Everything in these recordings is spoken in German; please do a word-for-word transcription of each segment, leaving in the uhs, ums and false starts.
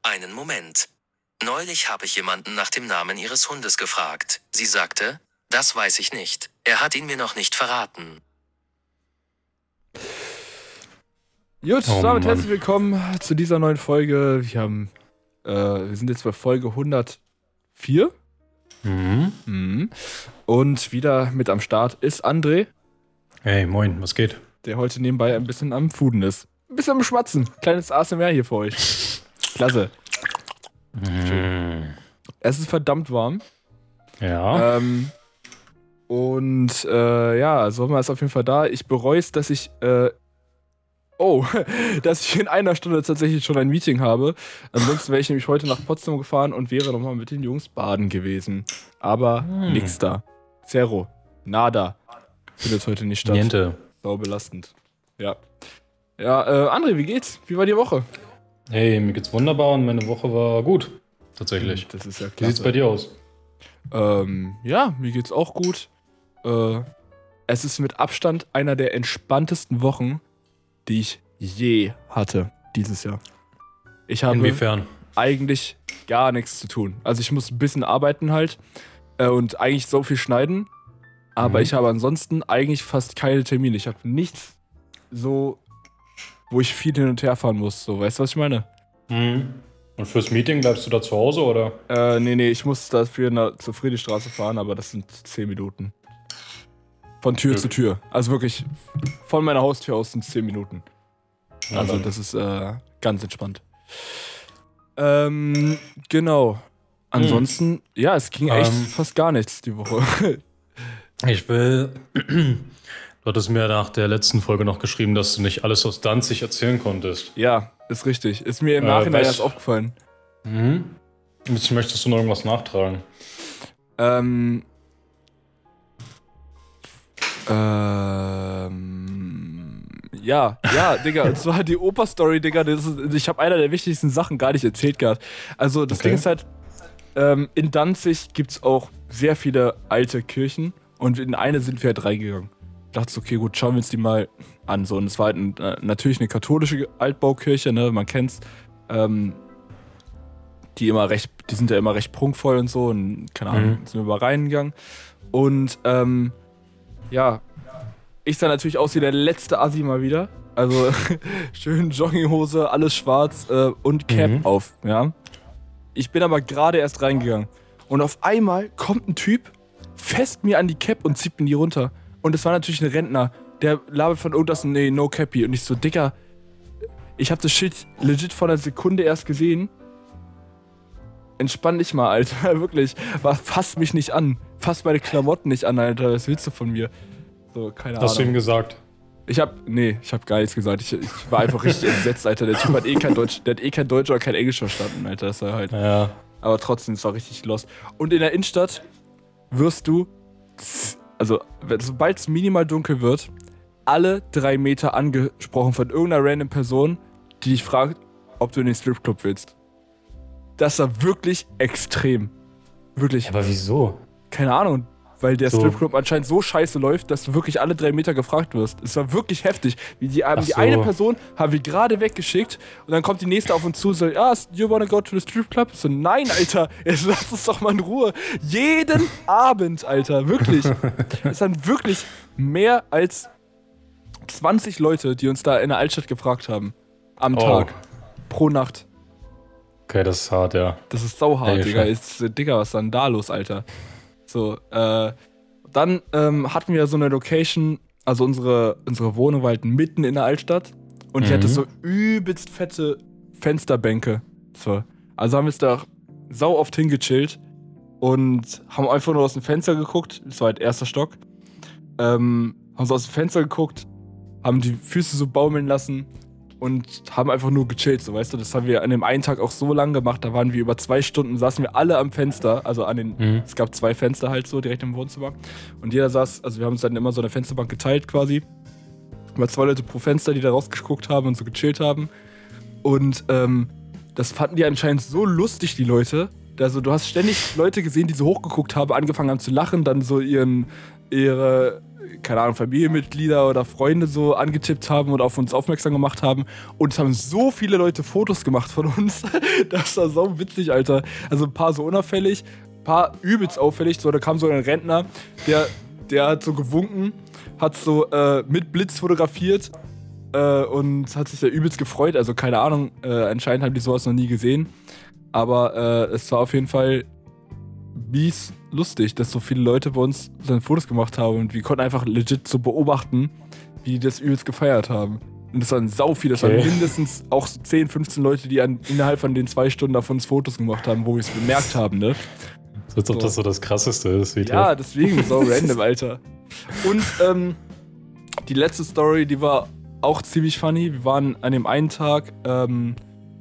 Einen Moment. Neulich habe ich jemanden nach dem Namen ihres Hundes gefragt. Sie sagte, das weiß ich nicht. Er hat ihn mir noch nicht verraten. Gut, Oh, damit Mann. herzlich willkommen zu dieser neuen Folge. Wir haben, äh, wir sind jetzt bei Folge hundertvier. Mhm. Mhm. Und wieder mit am Start ist André, Hey, moin, was geht? der heute nebenbei ein bisschen am Fooden ist. Ein bisschen am Schmatzen. Kleines A S M R hier für euch. Klasse. Mhm. Es ist verdammt warm. Ja. Ähm, und äh, ja, Sommer ist auf jeden Fall da. Ich bereue es, dass ich äh, oh, dass ich in einer Stunde tatsächlich schon ein Meeting habe. Ansonsten wäre ich nämlich heute nach Potsdam gefahren und wäre nochmal mit den Jungs baden gewesen. Aber Hm. nix da. Zero. Nada. Findet heute nicht statt. Niente. Sau belastend. Ja. Ja, äh, André, wie geht's? Wie war die Woche? Hey, mir geht's wunderbar und meine Woche war gut. Tatsächlich. Das ist ja Wie sieht's klasse. bei dir aus? Ähm, ja, mir geht's auch gut. Äh, es ist mit Abstand einer der entspanntesten Wochen, die ich je hatte dieses Jahr. Ich habe Inwiefern? eigentlich gar nichts zu tun. Also ich muss ein bisschen arbeiten halt äh, und eigentlich so viel schneiden, aber Mhm. ich habe ansonsten eigentlich fast keine Termine. Ich habe nichts so, wo ich viel hin und her fahren muss. So, weißt du, was ich meine? Mhm. Und fürs Meeting bleibst du da zu Hause oder? Äh, nee, nee, ich muss dafür na, zur Friedrichstraße fahren, aber das sind zehn Minuten. Von Tür Gut. zu Tür. Also wirklich, von meiner Haustür aus sind es zehn Minuten. Na Also dann. das ist äh, ganz entspannt. Ähm, genau. Ansonsten, ja, es ging echt Ähm. fast gar nichts die Woche. Ich will. Du hattest mir nach der letzten Folge noch geschrieben, dass du nicht alles aus Danzig erzählen konntest. Ja, ist richtig. Ist mir im Äh, Nachhinein weißt- erst aufgefallen. Mhm. Jetzt möchtest du noch irgendwas nachtragen? Ähm. Ähm. Ja, ja, Digga, und zwar die Oper-Story, Digga, das ist, ich habe einer der wichtigsten Sachen gar nicht erzählt gehabt. Also, das Okay. Ding ist halt, ähm, in Danzig gibt's auch sehr viele alte Kirchen und in eine sind wir halt reingegangen. Dachte so, okay, gut, schauen wir uns die mal an. So, und es war halt ein, äh, natürlich eine katholische Altbaukirche, ne, man kennt's. Ähm, die immer recht, die sind ja immer recht prunkvoll und so und keine Ahnung, Mhm. sind wir mal reingegangen. Und ähm, ja, ich sah natürlich aus wie der letzte Assi mal wieder. Also schön Jogginghose, alles schwarz äh, und Cap Mhm. auf, ja. Ich bin aber gerade erst reingegangen. Und auf einmal kommt ein Typ, fest mir an die Cap und zieht mir die runter. Und es war natürlich ein Rentner, der labert von irgendwas, nee, no Cappy. Und ich so, Digga, ich hab das Shit legit vor einer Sekunde erst gesehen. Entspann dich mal, Alter, wirklich. Was, fass mich nicht an. Fass meine Klamotten nicht an, Alter. Was willst du von mir? So, keine Hast du ihm Ahnung. gesagt? Ich hab, nee, ich hab gar nichts gesagt. Ich, ich war einfach richtig entsetzt, Alter. Der Typ hat eh kein Deutsch, der hat eh kein Deutsch oder kein Englisch verstanden, Alter. Das war halt. Ja. Aber trotzdem, es war richtig lost. Und in der Innenstadt wirst du, also wenn- sobald es minimal dunkel wird, alle drei Meter angesprochen von irgendeiner random Person, die dich fragt, ob du in den Stripclub willst. Das war wirklich extrem. Wirklich. Aber wieso? Keine Ahnung, weil der So. Stripclub anscheinend so scheiße läuft, dass du wirklich alle drei Meter gefragt wirst. Es war wirklich heftig. Wie die, haben Ach die so. eine Person haben wir gerade weggeschickt und dann kommt die nächste auf uns zu und so, ja, you wanna go to the strip club? So, nein, Alter, jetzt lass uns doch mal in Ruhe. Jeden Abend, Alter, wirklich. Es waren wirklich mehr als zwanzig Leute, die uns da in der Altstadt gefragt haben. Am Oh. Tag. Pro Nacht. Okay, das ist hart, ja. Das ist sauhart, Ey, Digga. schon. Ist, Digga, was ist denn da los, Alter? So, äh, dann ähm, hatten wir so eine Location, also unsere, unsere Wohnung war halt mitten in der Altstadt und die Mhm. hatte so übelst fette Fensterbänke. So. Also haben wir uns da sau oft hingechillt und haben einfach nur aus dem Fenster geguckt. Das war halt erster Stock. Ähm, haben so aus dem Fenster geguckt, haben die Füße so baumeln lassen und haben einfach nur gechillt, so, weißt du. Das haben wir an dem einen Tag auch so lang gemacht, da waren wir über zwei Stunden, saßen wir alle am Fenster, also an den, Mhm. es gab zwei Fenster halt so direkt im Wohnzimmer und jeder saß, also wir haben uns dann immer so eine Fensterbank geteilt quasi. Immer zwei Leute pro Fenster, die da rausgeguckt haben und so gechillt haben. Und ähm, das fanden die anscheinend so lustig, die Leute. Also du hast ständig Leute gesehen, die so hochgeguckt haben, angefangen haben zu lachen, dann so ihren, ihre, keine Ahnung, Familienmitglieder oder Freunde so angetippt haben und auf uns aufmerksam gemacht haben. Und es haben so viele Leute Fotos gemacht von uns. Das war so witzig, Alter. Also ein paar so unauffällig, ein paar übelst auffällig. So, da kam so ein Rentner, der, der hat so gewunken, hat so äh, mit Blitz fotografiert äh, und hat sich da übelst gefreut. Also keine Ahnung, äh, anscheinend haben die sowas noch nie gesehen. Aber äh, es war auf jeden Fall mies lustig, dass so viele Leute bei uns dann Fotos gemacht haben und wir konnten einfach legit so beobachten, wie die das übelst gefeiert haben. Und das waren sau viele, das okay. waren mindestens auch so zehn, fünfzehn Leute, die an, innerhalb von den zwei Stunden davon Fotos gemacht haben, wo wir es bemerkt haben, ne? So, als ob so. Das so das Krasseste ist. Wie ja, deswegen, so random, Alter. Und ähm, die letzte Story, die war auch ziemlich funny. Wir waren an dem einen Tag, ähm,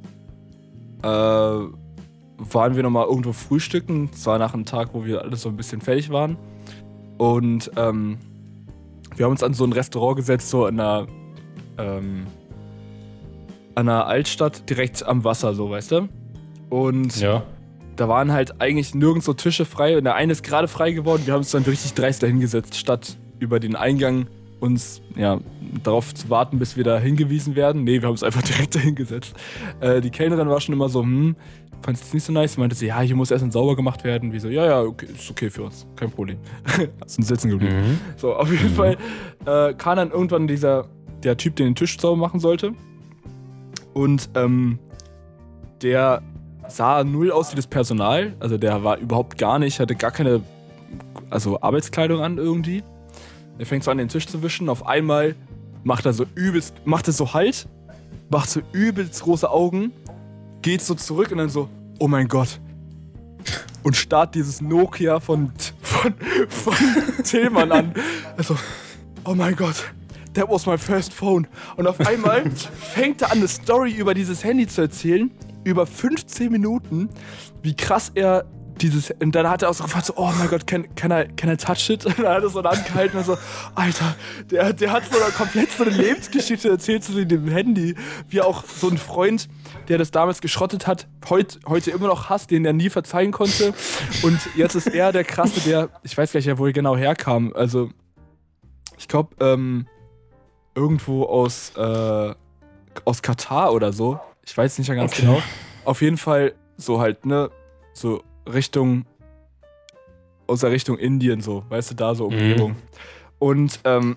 äh, waren wir nochmal irgendwo frühstücken. Das war nach einem Tag, wo wir alle so ein bisschen fertig waren. Und ähm, wir haben uns an so ein Restaurant gesetzt, so in einer, ähm, an einer Altstadt, direkt am Wasser, so, weißt du? Und ja. Da waren halt eigentlich nirgends so Tische frei. Und der eine ist gerade frei geworden. Wir haben uns dann richtig dreist dahingesetzt, statt über den Eingang uns ja, darauf zu warten, bis wir da hingewiesen werden. Nee, wir haben uns einfach direkt dahingesetzt. Äh, die Kellnerin war schon immer so, hm, fand es nicht so nice. Sie meinte sie, ja, hier muss erst sauber gemacht werden. Wir so, ja, ja, okay, ist okay für uns, kein Problem. Sind sitzen geblieben. Mhm. So, auf jeden mhm. Fall äh, kam dann irgendwann dieser, der Typ, der den Tisch sauber machen sollte. Und ähm, der sah null aus wie das Personal. Also der war überhaupt gar nicht, hatte gar keine also Arbeitskleidung an irgendwie. Er fängt so an, den Tisch zu wischen. Auf einmal macht er so übelst, macht er so Halt, macht so übelst große Augen, geht so zurück und dann so, oh mein Gott. Und starrt dieses Nokia von, von, von Tillmann an. Also, oh mein Gott, that was my first phone. Und auf einmal fängt er an, eine Story über dieses Handy zu erzählen, über fünfzehn Minuten, wie krass er dieses, und dann hat er auch so gefragt, so, oh mein Gott, can, can, I, can I touch it? Und dann hat er so angehalten und so, Alter, der, der hat so eine komplett so eine Lebensgeschichte erzählt zu dem Handy, wie auch so ein Freund, der das damals geschrottet hat, heut, heute immer noch hasst, den er nie verzeihen konnte. Und jetzt ist er der Krasse, der, ich weiß gar nicht, wo er genau herkam, also ich glaube, ähm, irgendwo aus, äh, aus Katar oder so, ich weiß nicht mehr ganz okay. genau, auf jeden Fall so halt, ne, so Richtung, aus der Richtung Indien so, weißt du, da so Umgebung. Mhm. Und ähm,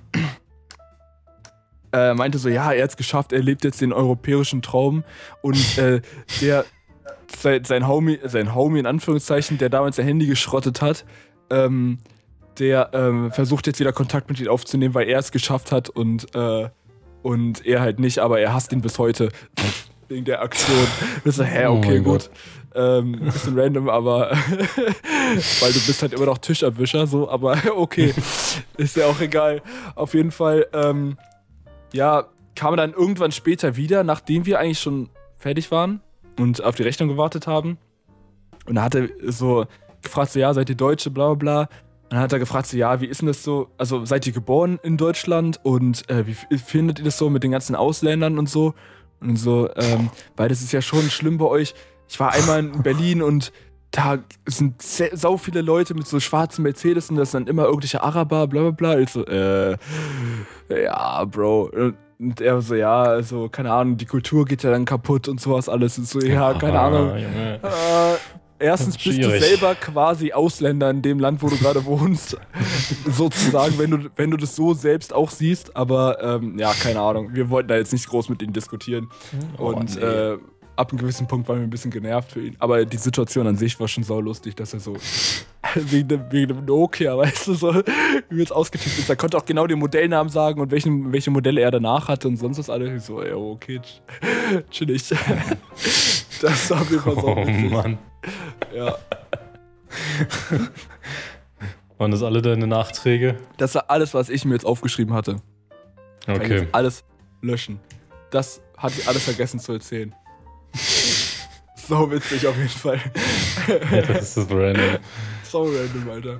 er meinte so, ja, er hat es geschafft, er lebt jetzt den europäischen Traum und äh, der, sein, sein Homie, sein Homie in Anführungszeichen, der damals sein Handy geschrottet hat, ähm, der ähm, versucht jetzt wieder Kontakt mit ihm aufzunehmen, weil er es geschafft hat und, äh, und er halt nicht, aber er hasst ihn bis heute. Wegen der Aktion. Du so, hä, okay, oh gut. Ähm, bisschen random, aber weil du bist halt immer noch Tischabwischer, so, aber okay. Ist ja auch egal. Auf jeden Fall, ähm, ja, kam er dann irgendwann später wieder, nachdem wir eigentlich schon fertig waren und auf die Rechnung gewartet haben. Und da hat er so gefragt, so, ja, seid ihr Deutsche, bla bla bla. Und dann hat er gefragt, so, ja, wie ist denn das so? Also, seid ihr geboren in Deutschland und äh, wie findet ihr das so mit den ganzen Ausländern und so? Und so, ähm, weil das ist ja schon schlimm bei euch. Ich war einmal in Berlin und da sind sau viele Leute mit so schwarzen Mercedes und das sind immer irgendwelche Araber, bla bla bla. Ich so, äh, ja, Bro. Und er so, ja, also, keine Ahnung, die Kultur geht ja dann kaputt und sowas alles. Und so, ja, keine Ahnung. Äh, erstens bist du selber quasi Ausländer in dem Land, wo du gerade wohnst. Sozusagen, wenn du, wenn du das so selbst auch siehst. Aber ähm, ja, keine Ahnung. Wir wollten da jetzt nicht groß mit ihm diskutieren. Oh, und nee. äh, ab einem gewissen Punkt waren wir ein bisschen genervt für ihn. Aber die Situation an sich war schon saulustig, dass er so wegen dem, wegen dem Nokia, weißt du, so übelst ausgetippt ist. Er konnte auch genau den Modellnamen sagen und welchen, welche Modelle er danach hatte und sonst was alles. Ich so, ja, okay, chillig. Das war auf jeden Fall so. Oh witzig. Mann. Ja. Waren das alle deine Nachträge? Das war alles, was ich mir jetzt aufgeschrieben hatte. Okay. Kann jetzt alles löschen. Das hatte ich alles vergessen zu erzählen. So witzig auf jeden Fall. Ja, das ist so random. So random, Alter.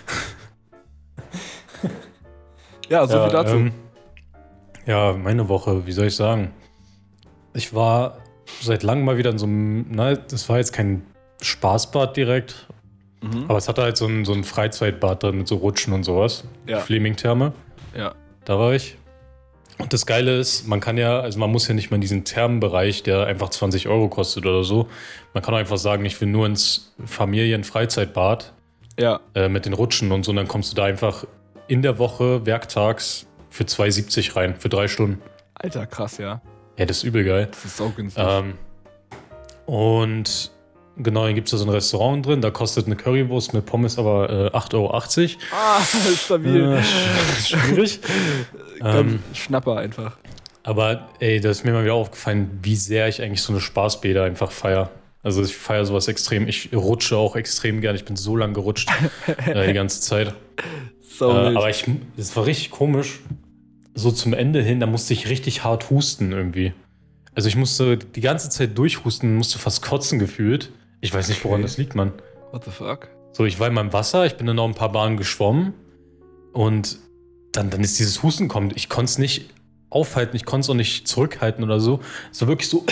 Ja, so ja, viel dazu. Ähm, ja, meine Woche, wie soll ich sagen? Ich war seit langem mal wieder in so einem, na, das war jetzt kein Spaßbad direkt, Mhm. Aber es hatte halt so ein, so ein Freizeitbad drin mit so Rutschen und sowas. Ja. Fleming-Therme. Ja. Da war ich. Und das Geile ist, man kann ja, also man muss ja nicht mal in diesen Thermenbereich, der einfach zwanzig Euro kostet oder so. Man kann auch einfach sagen, ich will nur ins Familien-Freizeitbad Ja. äh, mit den Rutschen und so. Und dann kommst du da einfach in der Woche, werktags, für zwei siebzig rein, für drei Stunden. Alter, krass, ja. Ja, das ist übel geil. Das ist so günstig. Ähm, und genau, dann gibt es da so ein Restaurant drin, da kostet eine Currywurst mit Pommes aber äh, acht Euro achtzig. Ah, stabil. Äh, sch- schwierig. Ganz ähm, Schnapper einfach. aber ey, da ist mir mal wieder aufgefallen, wie sehr ich eigentlich so eine Spaßbäder einfach feiere. Also ich feiere sowas extrem. Ich rutsche auch extrem gern. Ich bin so lange gerutscht äh, die ganze Zeit. So äh, wild. aber ich, es war richtig komisch. So zum Ende hin, da musste ich richtig hart husten irgendwie. Also ich musste die ganze Zeit durchhusten, musste fast kotzen gefühlt. Ich weiß nicht, woran Okay. das liegt, Mann. What the fuck? So, ich war in meinem Wasser, ich bin dann noch ein paar Bahnen geschwommen und dann, dann ist dieses Husten kommt. Ich konnte es nicht aufhalten, ich konnte es auch nicht zurückhalten oder so. Es war wirklich so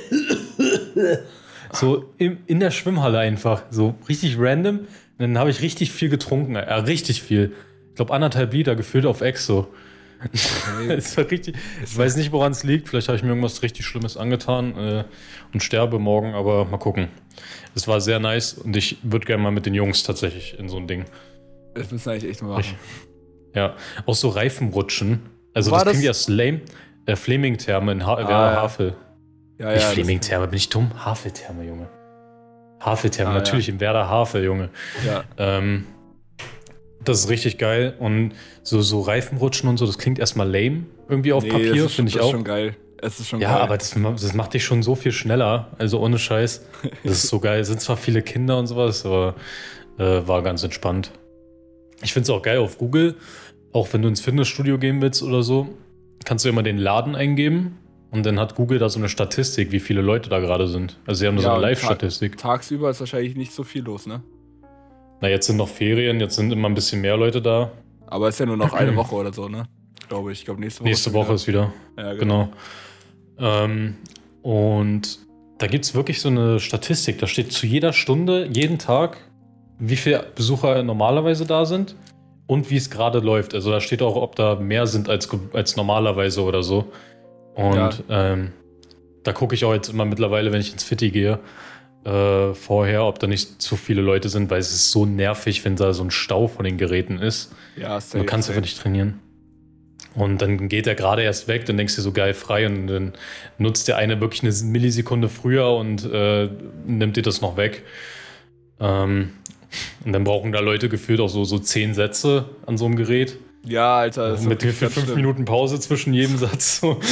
so im, in der Schwimmhalle einfach, so richtig random. Und dann habe ich richtig viel getrunken, ja, richtig viel. Ich glaube anderthalb Liter gefüllt auf Exo. Okay. Es war richtig, ich weiß nicht, woran es liegt. Vielleicht habe ich mir irgendwas richtig Schlimmes angetan äh, und sterbe morgen, aber mal gucken. Es war sehr nice und ich würde gerne mal mit den Jungs tatsächlich in so ein Ding. Das müssen wir eigentlich echt mal machen. Ja, auch so Reifenrutschen. Also War das klingt das- ja lame. Äh, Fleming-Therme in ha Ah, Werder ja. Havel. Ja, Nicht das- Fleming-Therme, bin ich dumm? Havel-Therme, Junge. Havel-Therme, Ah, natürlich im Werder Havel, Junge. Ja. Ähm, das ist richtig geil. Und so, so Reifenrutschen und so, das klingt erstmal lame irgendwie auf Nee, Papier, das ist, finde ich das ist auch. schon geil. Es ist schon Ja, geil. aber das, das macht dich schon so viel schneller. Also ohne Scheiß. Das ist so geil. Es sind zwar viele Kinder und sowas, aber äh, war ganz entspannt. Ich finde es auch geil auf Google. Auch wenn du ins Fitnessstudio gehen willst oder so, kannst du immer den Laden eingeben. Und dann hat Google da so eine Statistik, wie viele Leute da gerade sind. Also sie haben da so Ja, eine und Live-Statistik. Tagsüber ist wahrscheinlich nicht so viel los, ne? Na, jetzt sind noch Ferien, jetzt sind immer ein bisschen mehr Leute da. Aber ist ja nur noch eine Woche oder so, ne? Glaube ich. Ich glaube, nächste Woche. Nächste ist Woche wieder- ist wieder. Ja, genau. Genau. Ähm, und da gibt es wirklich so eine Statistik. Da steht zu jeder Stunde, jeden Tag, wie viele Besucher normalerweise da sind und wie es gerade läuft. Also da steht auch, ob da mehr sind als, ge- als normalerweise oder so. Und ähm, da gucke ich auch jetzt immer mittlerweile, wenn ich ins Fitti gehe, äh, vorher, ob da nicht zu viele Leute sind, weil es ist so nervig, wenn da so ein Stau von den Geräten ist. Ja, Du safe, kannst safe. einfach nicht trainieren. Und dann geht er gerade erst weg, dann denkst du dir so geil frei und dann nutzt der eine wirklich eine Millisekunde früher und äh, nimmt dir das noch weg. Ähm, und dann brauchen da Leute gefühlt auch so, so zehn Sätze an so einem Gerät. Ja, Alter. ist Mit wirklich für ganz fünf schlimm. Minuten Pause zwischen jedem Satz. So.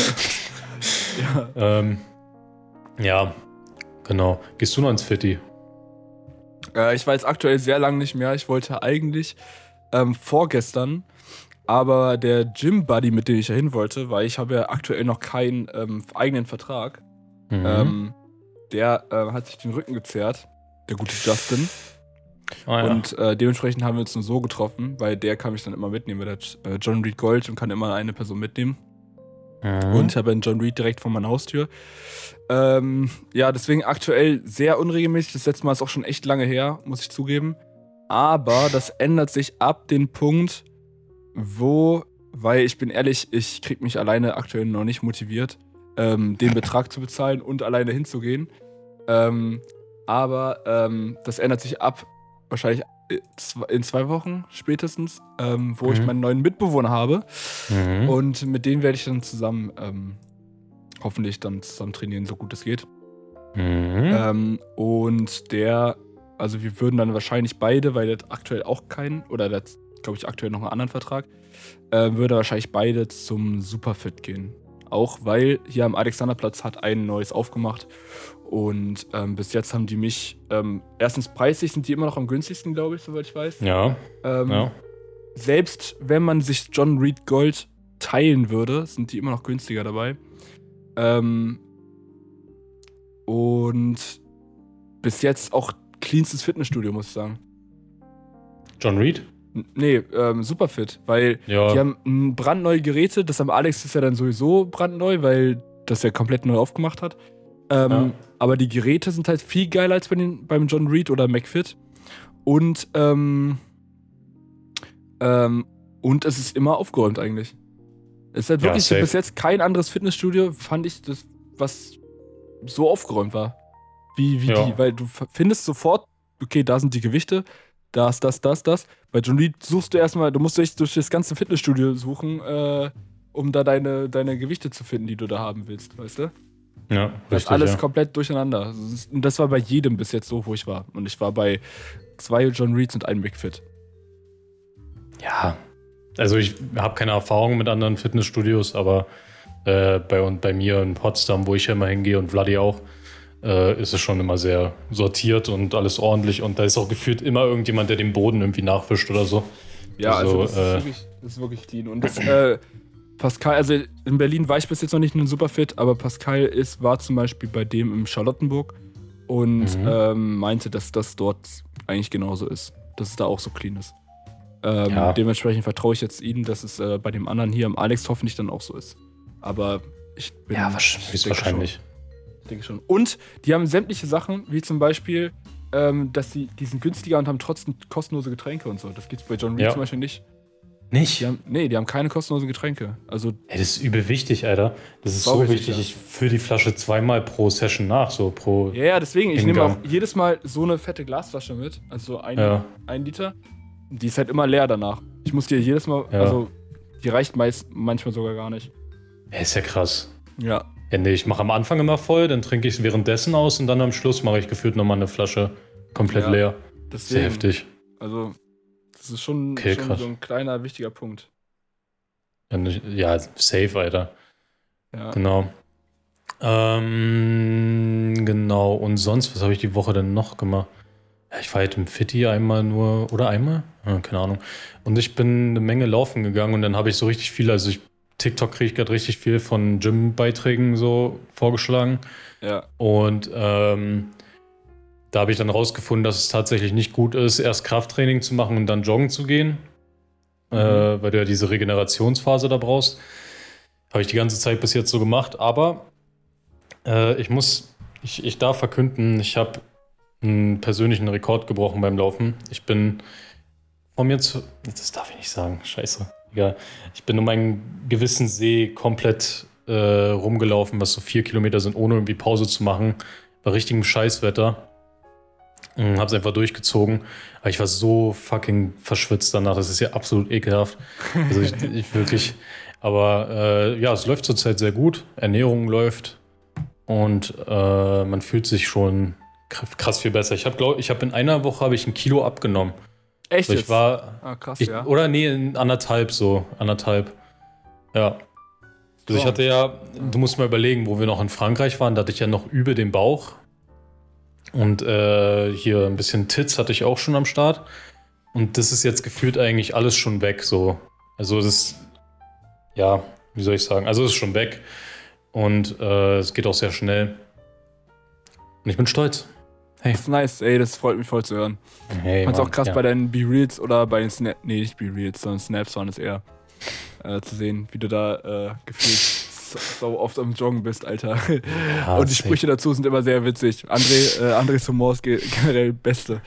Ja. ähm, ja, genau. Gehst du noch ins Fitti? Äh, ich war jetzt aktuell sehr lang nicht mehr. Ich wollte eigentlich ähm, vorgestern, aber der Gym-Buddy, mit dem ich ja hin wollte, weil ich habe ja aktuell noch keinen ähm, eigenen Vertrag, Mhm. ähm, der äh, hat sich den Rücken gezerrt, der gute Justin. ah, ja. Und äh, dementsprechend haben wir uns nur so getroffen, weil der kann mich dann immer mitnehmen, weil der hat äh, John Reed Gold und kann immer eine Person mitnehmen. Mhm. Und ich habe einen John Reed direkt vor meiner Haustür. Ähm, ja, deswegen aktuell sehr unregelmäßig. Das letzte Mal ist auch schon echt lange her, muss ich zugeben. Aber das ändert sich ab dem Punkt, wo, weil ich bin ehrlich, ich krieg mich alleine aktuell noch nicht motiviert, ähm, den Betrag zu bezahlen und alleine hinzugehen. Ähm, aber ähm, das ändert sich ab wahrscheinlich in zwei Wochen spätestens, ähm, wo ich Mhm. meinen neuen Mitbewohner habe. Mhm. Und mit denen werde ich dann zusammen, ähm, hoffentlich dann zusammen trainieren, so gut es geht. Mhm. Ähm, und der, also wir würden dann wahrscheinlich beide, weil der hat aktuell auch keinen, oder der hat, glaube ich, aktuell noch einen anderen Vertrag, äh, würde wahrscheinlich beide zum Superfit gehen. Auch weil hier am Alexanderplatz hat ein neues aufgemacht. Und ähm, bis jetzt haben die mich, ähm, erstens preislich sind die immer noch am günstigsten, glaube ich, soweit ich weiß. Ja, Ähm, ja. Selbst wenn man sich John Reed Gold teilen würde, sind die immer noch günstiger dabei. Ähm, und bis jetzt auch cleanstes Fitnessstudio, muss ich sagen. John Reed? N- Nee, ähm, Superfit, weil Ja. die haben m, brandneue Geräte. Das am Alex ist ja dann sowieso brandneu, weil das ja komplett neu aufgemacht hat. Ähm, Ja. Aber die Geräte sind halt viel geiler als bei den, beim John Reed oder McFit. Und, ähm, ähm, und es ist immer aufgeräumt eigentlich. Es ist halt Ja, wirklich safe. bis jetzt kein anderes Fitnessstudio, fand ich, das, was so aufgeräumt war. Wie, wie Ja. die, weil du f- findest sofort, okay, da sind die Gewichte, da ist das, das, das. Bei John Reed suchst du erstmal, du musst dich durch das ganze Fitnessstudio suchen, äh, um da deine, deine Gewichte zu finden, die du da haben willst, weißt du? Ja, Das richtig. ist alles ja. komplett durcheinander. Das ist- Und das war bei jedem bis jetzt so, wo ich war. Und ich war bei zwei John Reeds und einem Big Fit. Ja, also ich habe keine Erfahrung mit anderen Fitnessstudios, aber äh, bei, und bei mir in Potsdam, wo ich ja immer hingehe und Vladi auch, äh, ist es schon immer sehr sortiert und alles ordentlich und da ist auch gefühlt immer irgendjemand, der den Boden irgendwie nachwischt oder so. Ja, also, Also, das, äh, ist wirklich, das ist wirklich clean. Und das, äh, Pascal, also in Berlin war ich bis jetzt noch nicht in Superfit, aber Pascal ist, war zum Beispiel bei dem im Charlottenburg und Mhm. ähm, meinte, dass das dort eigentlich genauso ist. Dass es da auch so clean ist. Ähm, Ja. Dementsprechend vertraue ich jetzt Ihnen, dass es äh, bei dem anderen hier am Alex hoffentlich dann auch so ist. Aber ich bin. Ja, ich wahrscheinlich. denke Höchstwahrscheinlich. schon. Ich denke schon. Und die haben sämtliche Sachen, wie zum Beispiel, ähm, dass sie, die sind günstiger und haben trotzdem kostenlose Getränke und so. Das gibt's bei John Reed Ja. zum Beispiel nicht. Nicht? Die haben, nee, die haben keine kostenlosen Getränke. Also, Ey, das ist übel wichtig, Alter. Das ist Sau so wichtig, wichtig. ja. Ich fülle die Flasche zweimal pro Session nach, so pro. ja, ja, deswegen, ich nehme auch Hingang. jedes Mal so eine fette Glasflasche mit, also so ein, Ja. ein Liter. Die ist halt immer leer danach. Ich muss dir jedes Mal, Ja. also, die reicht meist, manchmal sogar gar nicht. Ey, ist ja krass. Ja. Ja, nee, ich mache am Anfang immer voll, dann trinke ich es währenddessen aus und dann am Schluss mache ich gefühlt nochmal eine Flasche komplett Ja. leer. Deswegen, Sehr heftig. Also, das ist schon, Okay, schon krass. so ein kleiner, wichtiger Punkt. Ja, nicht- Ja, safe, Alter. Ja. Genau. Ähm, genau. Und sonst, was habe ich die Woche denn noch gemacht? Ja, ich war halt im Fitti einmal nur, oder einmal? Ja, keine Ahnung. Und ich bin eine Menge laufen gegangen und dann habe ich so richtig viel, also ich, TikTok kriege ich gerade richtig viel von Gym-Beiträgen so vorgeschlagen. Ja. Und ähm, da habe ich dann rausgefunden, dass es tatsächlich nicht gut ist, erst Krafttraining zu machen und dann joggen zu gehen. Äh, weil du ja diese Regenerationsphase da brauchst. Habe ich die ganze Zeit bis jetzt so gemacht. Aber äh, ich muss, ich, ich darf verkünden, ich habe einen persönlichen Rekord gebrochen beim Laufen. Ich bin von mir zu, das darf ich nicht sagen, scheiße. Egal. Ich bin um einen gewissen See komplett äh, rumgelaufen, was so vier Kilometer sind, ohne irgendwie Pause zu machen. Bei richtigem Scheißwetter. Und hab's einfach durchgezogen. Aber ich war so fucking verschwitzt danach. Das ist ja absolut ekelhaft. Also ich, ich wirklich. Aber äh, ja, es läuft zurzeit sehr gut. Ernährung läuft. Und äh, man fühlt sich schon krass viel besser. Ich habe, glaube ich, habe in einer Woche habe ich ein Kilo abgenommen. Echt Also ich jetzt? war, Ah, krass, ich, ja. oder nee, in anderthalb so, anderthalb. Ja. Also ich hatte ja, du musst mal überlegen, wo wir noch in Frankreich waren, da hatte ich ja noch übel den Bauch. Und äh, hier ein bisschen Tits hatte ich auch schon am Start. Und das ist jetzt gefühlt eigentlich alles schon weg, so. Also das ist, ja, wie soll ich sagen, also es ist schon weg. Und äh, es geht auch sehr schnell. Und ich bin stolz. Hey. Das ist nice, ey, das freut mich voll zu hören. Hey, Ich fand's auch Mann, krass ja. bei deinen Be-Reels oder bei den Snap, nee, nicht Be-Reels, sondern Snaps waren es eher, äh, zu sehen, wie du da äh, gefühlt so, so oft am Joggen bist, Alter. Ja, Und die safe. Sprüche dazu sind immer sehr witzig. André, äh, Andres Humor ist ge- generell Beste.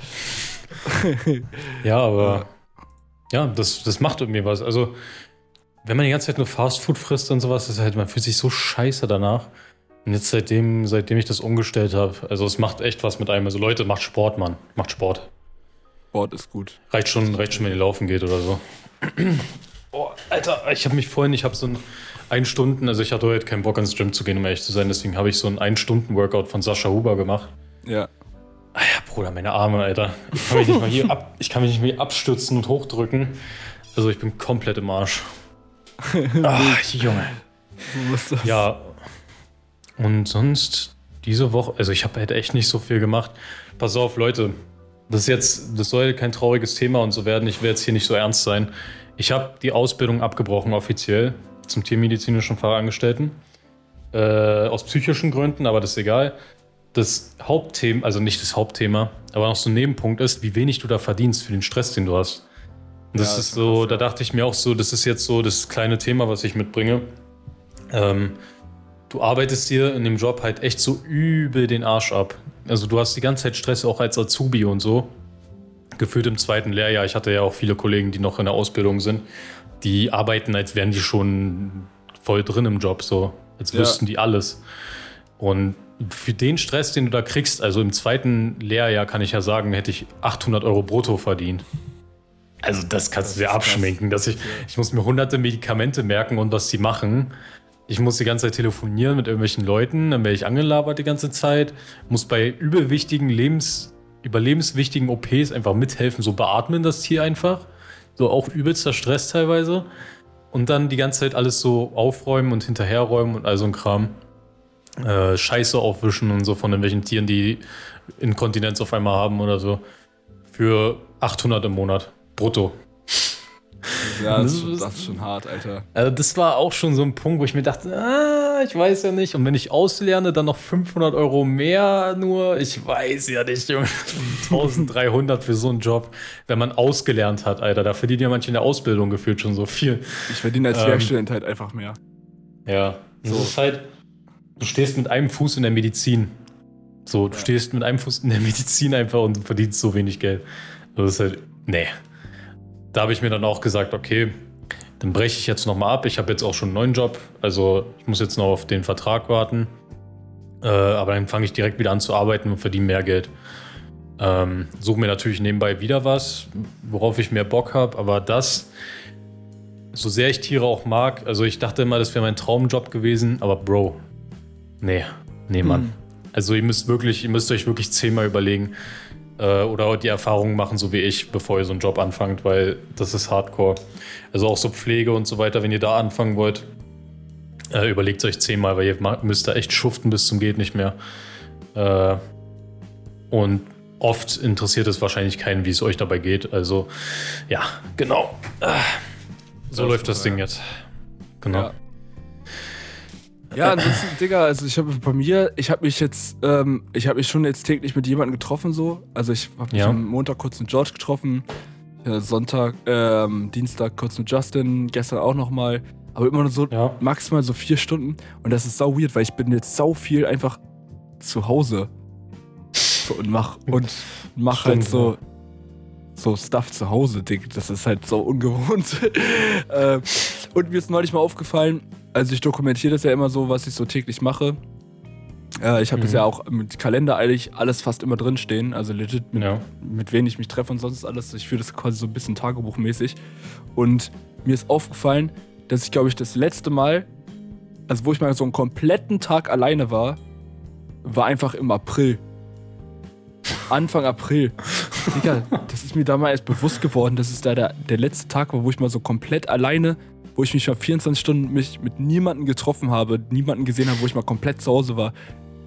Ja, aber ja, das, das macht irgendwie was. Also, wenn man die ganze Zeit nur Fastfood frisst und sowas, ist halt, man fühlt sich so scheiße danach. Und jetzt seitdem, seitdem ich das umgestellt habe, also es macht echt was mit einem. Also Leute, macht Sport, Mann. Macht Sport. Sport ist gut. Reicht schon, reicht schon, wenn ihr laufen geht oder so. Oh, Alter, ich habe mich vorhin, ich habe so ein ein Stunden, also ich hatte heute keinen Bock ans Gym zu gehen, um ehrlich zu sein, deswegen habe ich so ein ein Stunden Workout von Sascha Huber gemacht. Ja. Ah ja, Bruder, meine Arme, Alter. Ich kann mich nicht mal hier ab, ich kann mich nicht mehr hier abstützen und hochdrücken. Also ich bin komplett im Arsch. Ach, Junge. Du musst das. Ja. Und sonst diese Woche, also ich habe halt echt nicht so viel gemacht. Pass auf, Leute. Das ist jetzt, das soll kein trauriges Thema und so werden. Ich will jetzt hier nicht so ernst sein. Ich habe die Ausbildung abgebrochen offiziell zum tiermedizinischen Fachangestellten. Äh, aus psychischen Gründen, aber das ist egal. Das Hauptthema, also nicht das Hauptthema, aber noch so ein Nebenpunkt ist, wie wenig du da verdienst für den Stress, den du hast. Und das Ja, ist ist so, krass, da ja. dachte ich mir auch so, das ist jetzt so das kleine Thema, was ich mitbringe. Ähm, du arbeitest dir in dem Job halt echt so übel den Arsch ab. Also du hast die ganze Zeit Stress auch als Azubi und so. gefühlt im zweiten Lehrjahr, ich hatte ja auch viele Kollegen, die noch in der Ausbildung sind, die arbeiten, als wären die schon voll drin im Job, so als wüssten ja. die alles. Und für den Stress, den du da kriegst, also im zweiten Lehrjahr kann ich ja sagen, hätte ich achthundert Euro brutto verdient. Also das kannst das du dir abschminken. Dass ich, ich muss mir hunderte Medikamente merken und was die machen. Ich muss die ganze Zeit telefonieren mit irgendwelchen Leuten, dann werde ich angelabert die ganze Zeit. Muss bei überwichtigen, Lebens, überlebenswichtigen O Ps einfach mithelfen, so beatmen das Tier einfach. So auch übelster Stress teilweise. Und dann die ganze Zeit alles so aufräumen und hinterherräumen und all so ein Kram. Äh, Scheiße aufwischen und so von irgendwelchen Tieren, die Inkontinenz auf einmal haben oder so. Für achthundert im Monat. Brutto. Ja, das, das, das ist schon hart, Alter. Also das war auch schon so ein Punkt, wo ich mir dachte, ah, ich weiß ja nicht. Und wenn ich auslerne, dann noch fünfhundert Euro mehr nur. Ich weiß ja nicht, Junge. eintausenddreihundert für so einen Job, wenn man ausgelernt hat, Alter. Da verdienen ja manche in der Ausbildung gefühlt schon so viel. Ich verdiene als ähm, Werkstudent halt einfach mehr. Ja, so. Das ist halt, du stehst mit einem Fuß in der Medizin. So, du ja. stehst mit einem Fuß in der Medizin einfach und verdienst so wenig Geld. Das ist halt, nee. Da habe ich mir dann auch gesagt, okay, dann breche ich jetzt nochmal ab. Ich habe jetzt auch schon einen neuen Job, also ich muss jetzt noch auf den Vertrag warten. Äh, aber dann fange ich direkt wieder an zu arbeiten und verdiene mehr Geld. Ähm, suche mir natürlich nebenbei wieder was, worauf ich mehr Bock habe. Aber das, so sehr ich Tiere auch mag, also ich dachte immer, das wäre mein Traumjob gewesen. Aber Bro, nee, nee, Mann. Hm. Also ihr müsst wirklich, ihr müsst euch wirklich zehnmal überlegen, oder die Erfahrungen machen, so wie ich, bevor ihr so einen Job anfangt, weil das ist Hardcore. Also auch so Pflege und so weiter, wenn ihr da anfangen wollt, äh, überlegt es euch zehnmal, weil ihr müsst da echt schuften bis zum geht nicht mehr. Äh, und oft interessiert es wahrscheinlich keinen, wie es euch dabei geht. Also ja, genau. So das läuft das Ding jetzt. Genau. Ja. Ja, ansonsten, Digga, also ich habe bei mir, ich habe mich jetzt, ähm, ich habe mich schon jetzt täglich mit jemandem getroffen, so. Also ich habe mich ja. am Montag kurz mit George getroffen, ja, Sonntag, ähm, Dienstag kurz mit Justin, gestern auch nochmal. Aber immer nur so ja. maximal so vier Stunden. Und das ist sau weird, weil ich bin jetzt sau viel einfach zu Hause. So, und mach, und mach Stimmt, halt so, ja. so Stuff zu Hause, Digga. Das ist halt so ungewohnt. äh, und mir ist neulich mal aufgefallen, also ich dokumentiere das ja immer so, was ich so täglich mache. Äh, ich habe mhm. das ja auch mit Kalender eigentlich alles fast immer drinstehen. Also legit, mit, ja. mit wem ich mich treffe und sonst alles. Ich führe das quasi so ein bisschen tagebuchmäßig. Und mir ist aufgefallen, dass ich, glaube ich, das letzte Mal, also wo ich mal so einen kompletten Tag alleine war, war einfach im April. Anfang April. Digga, das ist mir da mal erst bewusst geworden, dass es da der, der letzte Tag war, wo ich mal so komplett alleine, wo ich mich mal vierundzwanzig Stunden mich mit niemandem getroffen habe, niemanden gesehen habe, wo ich mal komplett zu Hause war.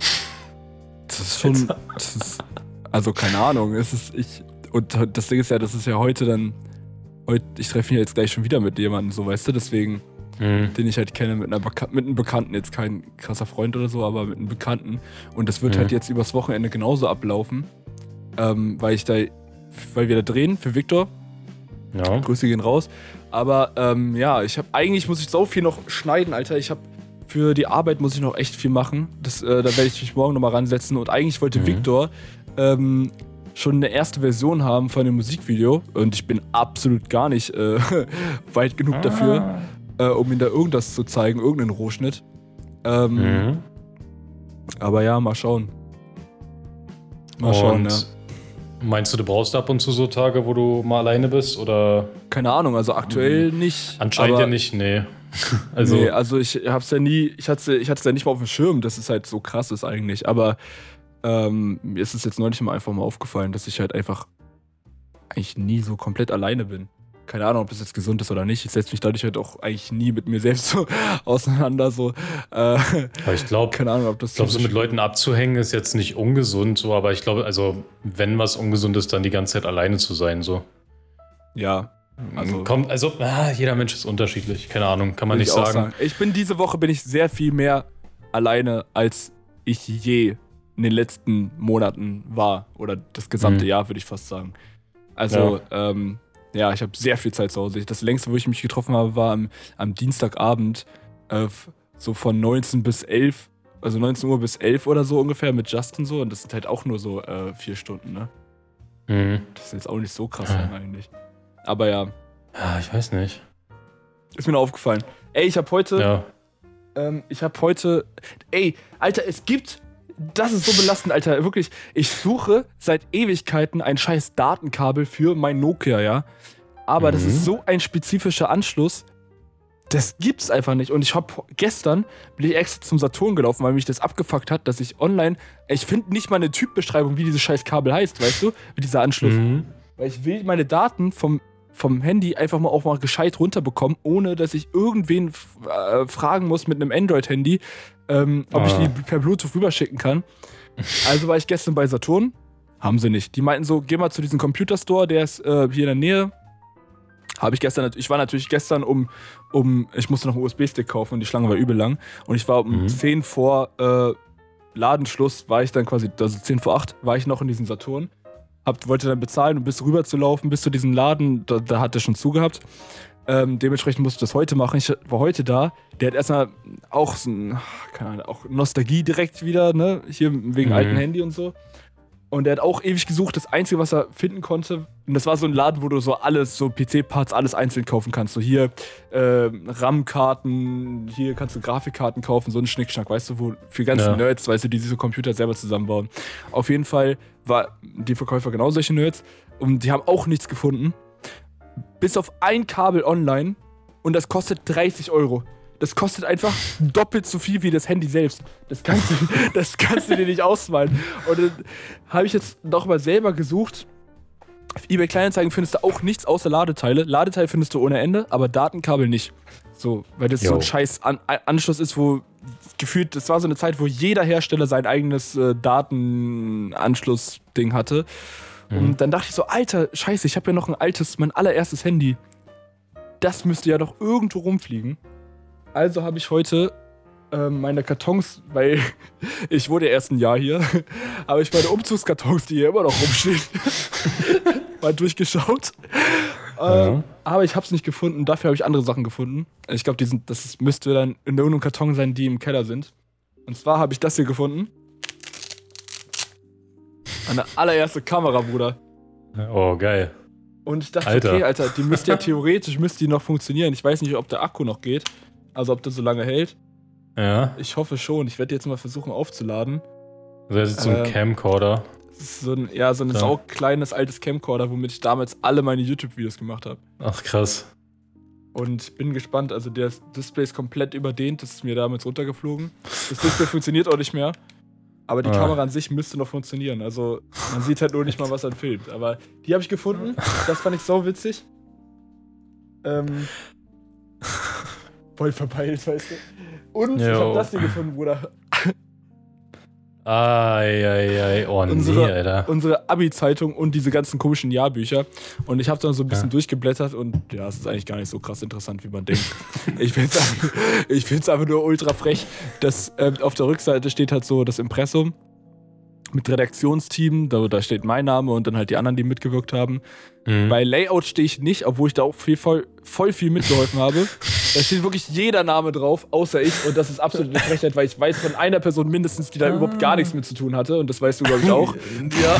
Das ist schon, das ist, also keine Ahnung, es ist, ich, und das Ding ist ja, das ist ja heute dann, heute, ich treffe mich jetzt gleich schon wieder mit jemandem, so, weißt du, deswegen, mhm. den ich halt kenne, mit, einer Beka- mit einem Bekannten, jetzt kein krasser Freund oder so, aber mit einem Bekannten, und das wird mhm. halt jetzt übers Wochenende genauso ablaufen, ähm, weil ich da, weil wir da drehen für Victor. Ja. Grüße gehen raus. Aber ähm, ja, ich habe eigentlich muss ich so viel noch schneiden, Alter. Ich habe für die Arbeit muss ich noch echt viel machen. Das, äh, da werde ich mich morgen nochmal ransetzen. Und eigentlich wollte mhm. Victor ähm, schon eine erste Version haben von dem Musikvideo. Und ich bin absolut gar nicht äh, weit genug ah. dafür, äh, um ihm da irgendwas zu zeigen, irgendeinen Rohschnitt. Ähm, mhm. Aber ja, mal schauen. Mal Und schauen, ja. Meinst du, du brauchst ab und zu so Tage, wo du mal alleine bist, oder? Keine Ahnung, also aktuell nicht. Anscheinend ja nicht, nee. Also, nee, also ich hab's ja nie, ich hatte ich hatte es ja nicht mal auf dem Schirm, dass es halt so krass ist eigentlich, aber ähm, mir ist es jetzt neulich mal einfach mal aufgefallen, dass ich halt einfach eigentlich nie so komplett alleine bin. Keine Ahnung, ob das jetzt gesund ist oder nicht. Ich setze mich dadurch halt auch eigentlich nie mit mir selbst so auseinander. So. Äh, aber ich glaube, keine Ahnung, ob das. Ich glaube, so mit Leuten abzuhängen ist jetzt nicht ungesund, so, aber ich glaube, also, wenn was ungesund ist, dann die ganze Zeit alleine zu sein, so. Ja. Also, Kommt, also ah, jeder Mensch ist unterschiedlich. Keine Ahnung, kann man nicht sagen. sagen. Ich bin diese Woche bin ich sehr viel mehr alleine, als ich je in den letzten Monaten war. Oder das gesamte mhm. Jahr, würde ich fast sagen. Also, ja. ähm, Ja, ich habe sehr viel Zeit zu Hause. Das längste, wo ich mich getroffen habe, war am, am Dienstagabend, äh, so von neunzehn bis elf, also neunzehn Uhr bis elf oder so ungefähr mit Justin so. Und das sind halt auch nur so äh, vier Stunden, ne? Mhm. Das ist jetzt auch nicht so krass Ja. eigentlich. Aber ja, Ja, ich weiß nicht. ist mir noch aufgefallen. Ey, ich habe heute, Ja. ähm, ich habe heute, ey, Alter, es gibt, das ist so belastend, Alter, wirklich, ich suche seit Ewigkeiten ein scheiß Datenkabel für mein Nokia, ja. Aber das Mhm. ist so ein spezifischer Anschluss, das gibt's einfach nicht. Und ich hab gestern, bin ich extra zum Saturn gelaufen, weil mich das abgefuckt hat, dass ich online, ich finde nicht mal eine Typbeschreibung, wie dieses scheiß Kabel heißt, weißt du, wie dieser Anschluss. Mhm. Weil ich will meine Daten vom, vom Handy einfach mal auch mal gescheit runterbekommen, ohne dass ich irgendwen f- äh, fragen muss mit einem Android-Handy, ähm, ob Ah. ich die per Bluetooth rüberschicken kann. Also war ich gestern bei Saturn, haben sie nicht. Die meinten so, geh mal zu diesem Computerstore, der ist äh, hier in der Nähe. Habe ich gestern, ich war natürlich gestern um, um ich musste noch einen U S B-Stick kaufen und die Schlange war übel lang. Und ich war um Mhm. zehn vor äh, Ladenschluss, war ich dann quasi, also zehn vor acht, war ich noch in diesem Saturn. Hab, wollte dann bezahlen und bis rüber zu laufen, bis zu diesem Laden, da, da hat er schon zugehabt. Ähm, dementsprechend musste ich das heute machen. Ich war heute da. Der hat erstmal auch so ein, keine Ahnung, auch Nostalgie direkt wieder, ne? Hier wegen Mhm. alten Handy und so. Und der hat auch ewig gesucht. Das Einzige, was er finden konnte, und das war so ein Laden, wo du so alles, so P C-Parts, alles einzeln kaufen kannst. So hier äh, RAM-Karten, hier kannst du Grafikkarten kaufen, so ein Schnickschnack, weißt du, wo für ganze Ja. Nerds, weißt du, die diese Computer selber zusammenbauen. Auf jeden Fall war die Verkäufer genau solche Nerds und die haben auch nichts gefunden. Bis auf ein Kabel online und das kostet dreißig Euro. Das kostet einfach doppelt so viel wie das Handy selbst. Das kannst du, das kannst du dir nicht ausmalen. Und dann habe ich jetzt noch mal selber gesucht. Auf eBay Kleinanzeigen findest du auch nichts außer Ladeteile. Ladeteile findest du ohne Ende, aber Datenkabel nicht. So, weil das so Jo. ein scheiß An Anschluss ist, wo gefühlt, das war so eine Zeit, wo jeder Hersteller sein eigenes äh, Datenanschluss-Ding hatte. Mhm. Und dann dachte ich so, Alter, scheiße, ich habe ja noch ein altes, mein allererstes Handy. Das müsste ja doch irgendwo rumfliegen. Also habe ich heute ähm, meine Kartons, weil ich wurde ja erst ein Jahr hier, habe ich meine Umzugskartons, die hier immer noch rumstehen, mal durchgeschaut. Ja. Ähm, aber ich habe es nicht gefunden. Dafür habe ich andere Sachen gefunden. Ich glaube, die sind, das ist, müsste dann in irgendeinem Karton sein, die im Keller sind. Und zwar habe ich das hier gefunden. Meine allererste Kamera, Bruder. Oh, geil. Und ich dachte, Alter. okay, Alter, die müsste ja theoretisch müsste die noch funktionieren. Ich weiß nicht, ob der Akku noch geht. Also ob das so lange hält. Ja. Ich hoffe schon. Ich werde jetzt mal versuchen aufzuladen. Also das ist so ein Ähm, Camcorder. Das ist so ein, ja, so ein Ja. saukleines altes Camcorder, womit ich damals alle meine YouTube-Videos gemacht habe. Ach, krass. Und bin gespannt. Also das Display ist komplett überdehnt. Das ist mir damals runtergeflogen. Das Display funktioniert auch nicht mehr. Aber die Ah. Kamera an sich müsste noch funktionieren. Also man sieht halt nur nicht mal, was er filmt. Aber die habe ich gefunden. Das fand ich sau witzig. Ähm, voll verpeilt, weißt du. Und ich Jo. habe das hier gefunden, Bruder. Ai, ai, ai. Oh, nee, Unsere- Alter. Unsere Abi-Zeitung und diese ganzen komischen Jahrbücher. Und ich habe dann so ein bisschen Ja. durchgeblättert und ja, es ist eigentlich gar nicht so krass interessant, wie man denkt. ich finde es ich find's einfach nur ultra frech, dass ähm, auf der Rückseite steht halt so das Impressum mit Redaktionsteam, da, da steht mein Name und dann halt die anderen, die mitgewirkt haben. Mhm. Bei Layout stehe ich nicht, obwohl ich da auch viel, voll, voll viel mitgeholfen habe. Da steht wirklich jeder Name drauf, außer ich. Und das ist absolut eine Frechheit, weil ich weiß von einer Person mindestens, die da überhaupt gar nichts mit zu tun hatte. Und das weißt du, glaube ich, auch. Ja.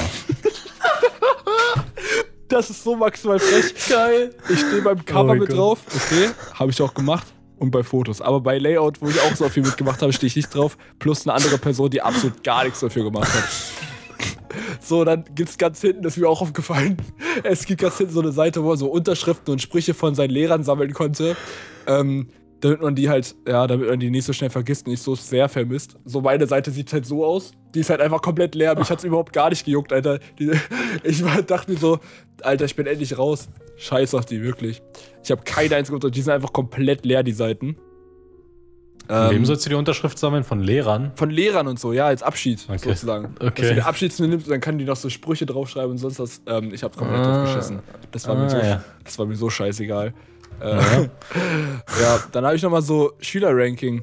Das ist so maximal frech. Geil. Ich stehe beim Cover Oh mein mit Gott. drauf. Okay, habe ich auch gemacht. Und bei Fotos. Aber bei Layout, wo ich auch so viel mitgemacht habe, stehe ich nicht drauf. Plus eine andere Person, die absolut gar nichts dafür gemacht hat. So, dann gibt es ganz hinten, das ist mir auch aufgefallen, es gibt ganz hinten so eine Seite, wo er so Unterschriften und Sprüche von seinen Lehrern sammeln konnte, ähm, damit man die halt, ja, damit man die nicht so schnell vergisst und nicht so sehr vermisst. So, meine Seite sieht halt so aus, die ist halt einfach komplett leer, mich hat's überhaupt gar nicht gejuckt, Alter. Die, ich war, dachte mir so, Alter, ich bin endlich raus. Scheiß auf die, wirklich. Ich habe keine einzige Unterschrift, die sind einfach komplett leer, die Seiten. Von wem Ähm, sollst du die Unterschrift sammeln? Von Lehrern? Von Lehrern und so, ja, als Abschied Okay. sozusagen. Okay. Dass du den Abschied nimmst, dann kann die noch so Sprüche draufschreiben und sonst was. Ähm, ich hab's komplett Ah. aufgeschissen. Das war, mir Ah, so, ja. das war mir so scheißegal. Äh, Ja. ja, dann habe ich nochmal so Schülerranking.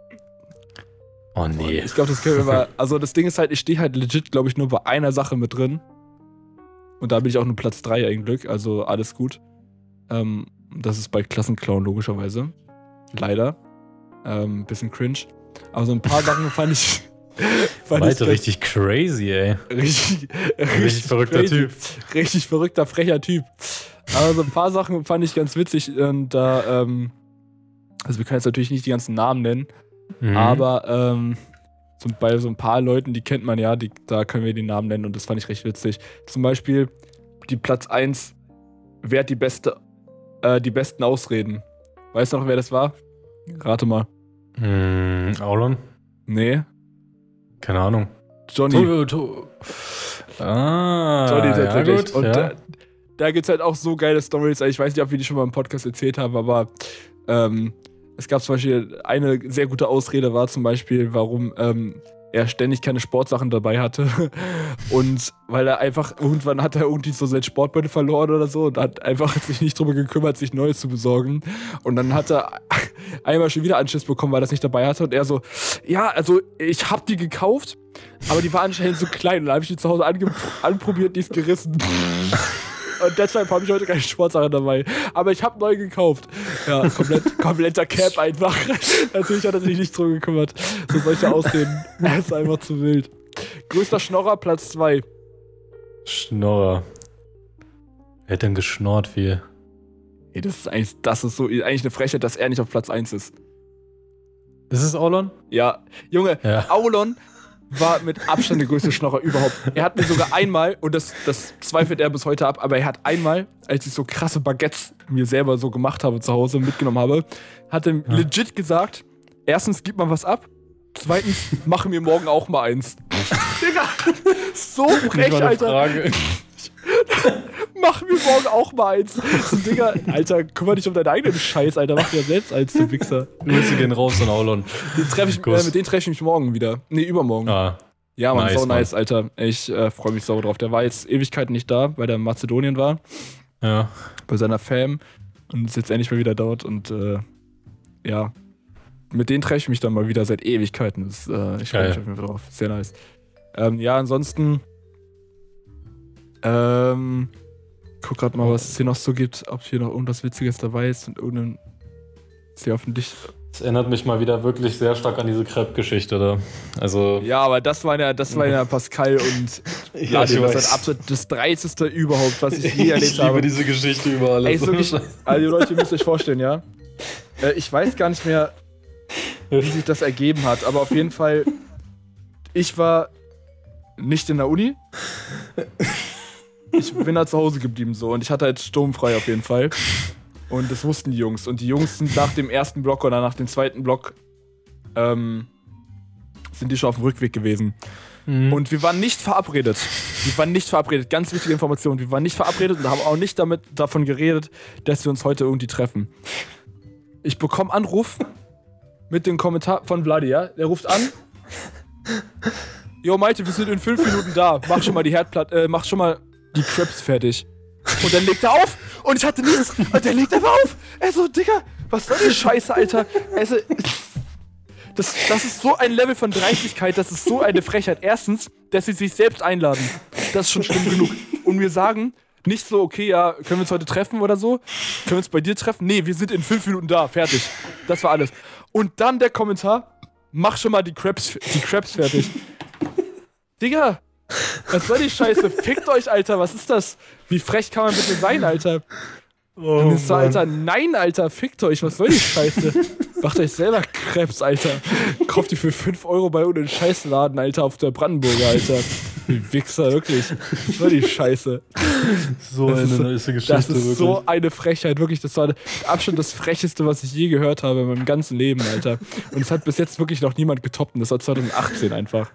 Oh nee. Ich glaube, das können wir mal. Also, das Ding ist halt, ich stehe halt legit, glaube ich, nur bei einer Sache mit drin. Und da bin ich auch nur Platz drei eigentlich, also alles gut. Ähm, das ist bei Klassenclown logischerweise. Leider. Ähm, bisschen cringe. Aber so ein paar Sachen fand ich. Malte, richtig crazy, ey. Richtig, richtig, richtig verrückter crazy. Typ. Richtig verrückter, frecher Typ. Aber so ein paar Sachen fand ich ganz witzig. Und da, ähm, also wir können jetzt natürlich nicht die ganzen Namen nennen, mhm. aber ähm, so bei so ein paar Leuten, die kennt man ja, die, da können wir die Namen nennen und das fand ich recht witzig. Zum Beispiel die Platz eins, wer hat die beste, äh, die besten Ausreden? Weißt du noch, wer das war? Rate mal. Mm, Aulon? Nee. Keine Ahnung. Johnny. To, to. Ah, Johnny tatsächlich. Ja, gut, und ja. da, da gibt es halt auch so geile Stories. Ich weiß nicht, ob wir die schon mal im Podcast erzählt haben, aber ähm, es gab zum Beispiel eine sehr gute Ausrede, war zum Beispiel, warum ähm, er ständig keine Sportsachen dabei hatte. Und weil er einfach, irgendwann hat er irgendwie so sein Sportbeutel verloren oder so und hat einfach sich nicht drum gekümmert, sich Neues zu besorgen. Und dann hat er einmal schon wieder Anschiss bekommen, weil er es nicht dabei hatte. Und er so, ja, also ich hab die gekauft, aber die war anscheinend so klein. Und dann habe ich die zu Hause ange- anprobiert, die ist gerissen. Und deshalb habe ich heute keine Sportsachen dabei. Aber ich habe neu gekauft. Ja, komplett, kompletter Cap einfach. Natürlich hat er sich nicht drum gekümmert. So solche Ausreden. Er ist einfach zu wild. Größter Schnorrer, Platz zwei. Schnorrer. Wer hat denn geschnorrt viel? Ey, das ist eigentlich, das ist so eigentlich eine Frechheit, dass er nicht auf Platz eins ist. Ist es Aulon? Ja, Junge, Ja. Aulon war mit Abstand der größte Schnorrer überhaupt. Er hat mir sogar einmal, und das, das zweifelt er bis heute ab, aber er hat einmal, als ich so krasse Baguettes mir selber so gemacht habe zu Hause und mitgenommen habe, hat er Ja. legit gesagt, erstens, gib mal was ab, zweitens, machen wir morgen auch mal eins. Digga, so frech, Alter. Frage. Machen wir morgen auch mal eins. So, Digga, Alter, kümmere dich um deinen eigenen Scheiß, Alter. Mach dir selbst eins, du Wichser. Grüße gehen raus an Aulon. Den treff ich, äh, mit denen treffe ich mich morgen wieder. Nee, übermorgen. Ah, Ja, Mann, nice, so nice, Mann. Alter. Ich äh, freue mich sau drauf. Der war jetzt Ewigkeiten nicht da, weil der in Mazedonien war. ja. Bei seiner Fam. Und ist jetzt endlich mal wieder dort. Und äh, ja, mit denen treffe ich mich dann mal wieder seit Ewigkeiten. Das, äh, ich freue Geil. mich auf jeden Fall drauf. Sehr nice. Ähm, ja, ansonsten ähm, guck grad mal, was es hier noch so gibt. Ob hier noch irgendwas Witziges dabei ist und irgendein sehr hoffentlich. Das erinnert mich mal wieder wirklich sehr stark an diese Crepe-Geschichte da. Also, Ja, aber das war ja, das war ja Pascal und Ja, ich Vladi, das weiß. ist absolut das Dreisteste überhaupt, was ich je erlebt ich liebe habe. diese Geschichte über alles. Ey, ist wirklich, also Leute, ihr müsst euch vorstellen, ja. Äh, ich weiß gar nicht mehr, wie sich das ergeben hat, aber auf jeden Fall, ich war nicht in der Uni. Ich bin da zu Hause geblieben so und ich hatte halt sturmfrei auf jeden Fall. Und das wussten die Jungs. Und die Jungs sind nach dem ersten Block oder nach dem zweiten Block ähm, sind die schon auf dem Rückweg gewesen. Mhm. Und wir waren nicht verabredet. Wir waren nicht verabredet. Ganz wichtige Information. Wir waren nicht verabredet und haben auch nicht damit, davon geredet, dass wir uns heute irgendwie treffen. Ich bekomme Anruf mit dem Kommentar von Vladi, ja? Der ruft an. Jo, Malte, wir sind in fünf Minuten da. Mach schon mal die Herdplatte, äh, mach schon mal die Crepes fertig. Und dann legt er auf und ich hatte nichts. Und der legt einfach auf. Er so, Digga, was soll die Scheiße, Alter? Also, das, das ist so ein Level von Dreistigkeit, das ist so eine Frechheit. Erstens, dass sie sich selbst einladen. Das ist schon schlimm genug. Und wir sagen nicht so, okay, ja, können wir uns heute treffen oder so? Können wir uns bei dir treffen? Nee, wir sind in fünf Minuten da, fertig. Das war alles. Und dann der Kommentar, mach schon mal die Crepes, die Crepes fertig. Digga, was soll die Scheiße? Fickt euch, Alter, was ist das? Wie frech kann man bitte sein, Alter? Oh, Und ich so, Mann. Alter, nein, Alter, fickt euch, was soll die Scheiße? Macht euch selber Krebs, Alter. Kauft die für fünf Euro bei irgendeinem Scheißladen, Alter, auf der Brandenburger, Alter. Wie Wichser, wirklich. Was soll die Scheiße? So Das eine ist- nice Geschichte, Das ist wirklich. so eine Frechheit, wirklich. Das war mit Abstand das Frecheste, was ich je gehört habe in meinem ganzen Leben, Alter. Und es hat bis jetzt wirklich noch niemand getoppt. Und das war zwanzig achtzehn einfach.